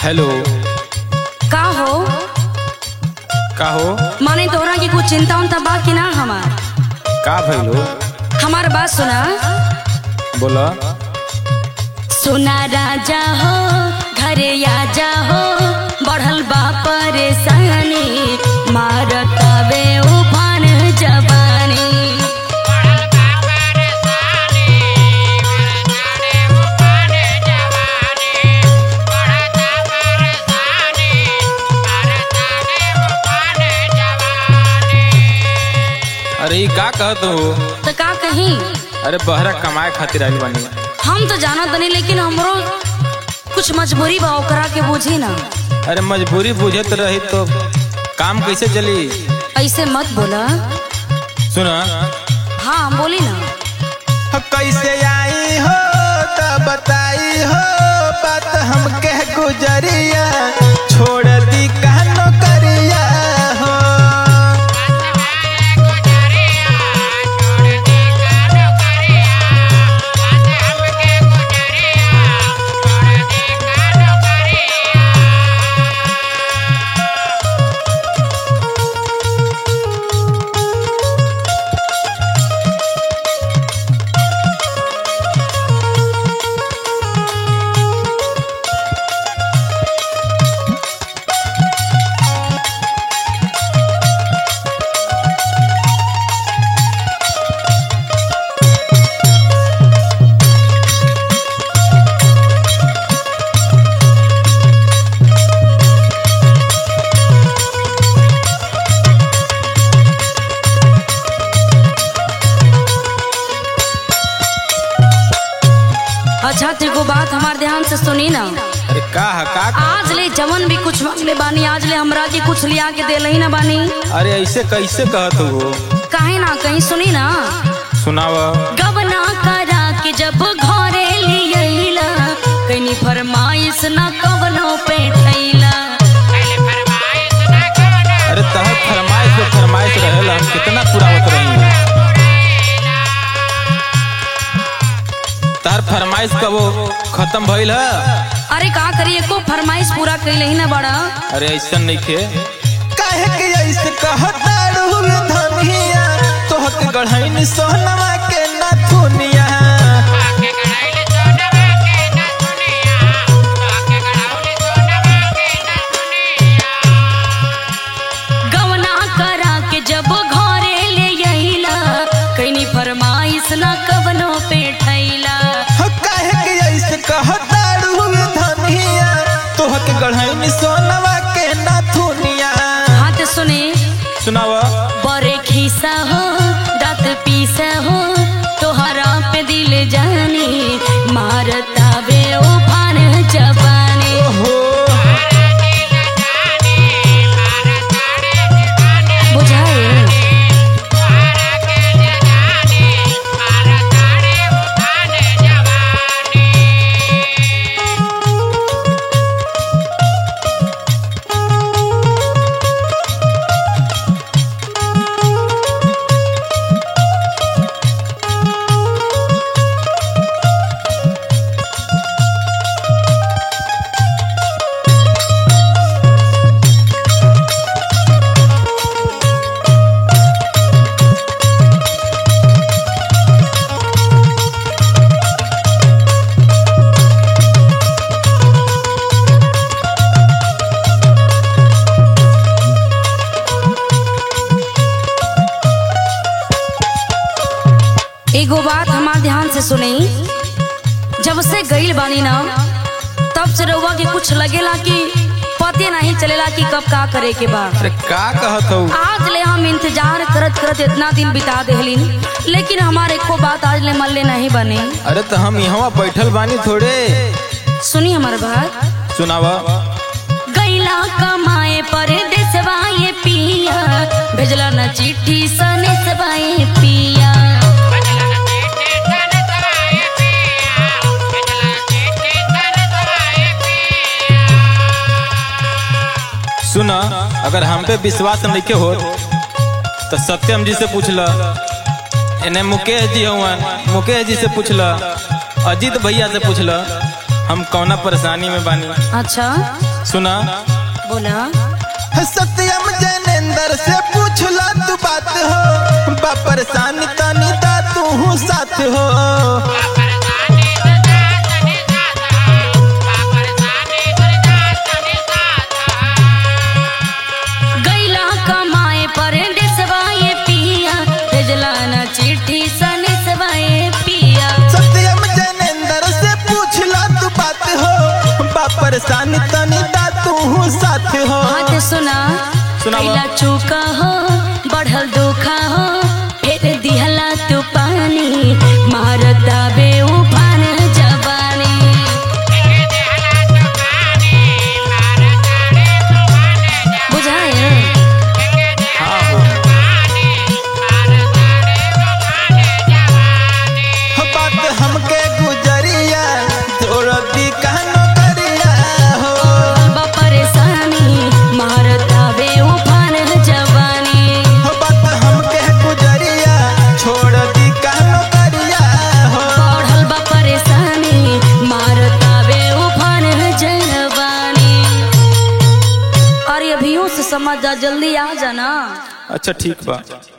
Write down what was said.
Hello. का हो का हो? माने तोहरा की कुछ चिंता उनता बा कि ना हमार? का भइलो? हमार बात सुना। बोला। सुना राजा हो घरे आजा हो, बढ़ल बा परेशानी, मारतावे उफान जवानी। अरे ई का कहत हो? तो का कहीं? अरे बहरा कमाए खातिर आइल बानी। हम तो जाना तनी, लेकिन हमरो कुछ मजबूरी बा, ओकरा के बुझी ना। अरे मजबूरी बुझत रही तो काम कैसे चली? ऐसे मत बोला। सुना। हाँ बोली ना। कैसे आई हो तो बताई हो, बात हमके गुजरिया, छोड़ दी कहनो करिया हो। अच्छा तेको बात हमार ध्यान से सुनी ना। अरे का आज ले जवन भी कुछ मांगले बानी, आज ले हमरा के कुछ लिया के दे ही ना बानी। अरे ऐसे कैसे कहत हो? काहे ना कहीं सुनी ना। सुनाव। गबना करा के जब घरे लियला, कहीं फरमाइश ना कवनो पे ठैला। अरे तह फरमाइश रहेला, हम कितना पुरावत रही। तार फरमाइश कबो खत्म भइल है? अरे का करिए, को फरमाइश पूरा कइले ही ना बड़ा। अरे ऐसा नहीं खे। काहे के ऐसे कहताड़ू धनिया, तोहक गढ़ैन सोहनवा के नथुनिया। गवना करा के जब घरे ले अइला, कहीं फरमाइश ना कवनो पे ठैला। काहे के ऐसे कहताड़ू धनिया, तोहक गढ़ैन सोहनवा के नथुनिया। हाँ तो सुने। सुनावा। बड़े खीसा हो दांत पीसा हो, तोहरा पे दिल जानी, मारतावे उफान जवानी। बुझाए? एगो बात हमार ध्यान से सुनी। जब से गईल बानी ना, तब से रउआ के कुछ लगेला कि पते नहीं चलेला कि कब का करे के बा। अरे का कहत हो? आज ले हम इंतजार करत करत इतना दिन बिता देहली, लेकिन हमारे को बात आज ले मन ले नहीं बने। अरे तो हम यहाँ बैठल बानी थोड़े। सुनी हमार बात। सुनावा। गईला कमाए परदेसवा ये पिया, भेजला न चिट्ठी सनेसवा ये पिया। सुना, अगर हम पे विश्वास नहीं हो तो सत्यम जी से पूछ ला, इन्हें मुकेश जी हुआ, मुकेश जी से पूछ ला, अजीत भैया से पूछ ला, हम कौना परेशानी में बानी। अच्छा सुना बोला। सत्यम जैनेंद्र से पूछला तू बात हो, बा परेशानी तनी दा तू साथ हो। गैला कमाए परदेसवा ये पिया, भेजला न चिट्ठी सनेसवा ये पिया। सत्यम जैनेंद्र से पूछला तू बात हो, बा परेशानी तनी दा तू साथ हो। बात सुना कैला चूका हो, बढ़ल दुखा हो, फिर दिहला तू पानी, मारता बे उफान जवानी। बुझाए बात हमके गुजरिया जोड़ दी कहनो करिया हो। परेशानी मारता बे उफान जवानी। बात हमके गुजरिया छोड़ दी कहनो करिया हो। बढ़ल बा परेशानी मारता बे उफान जवानी। अरे अभियों से समझ जा, जल्दी आ जाना। अच्छा ठीक बा।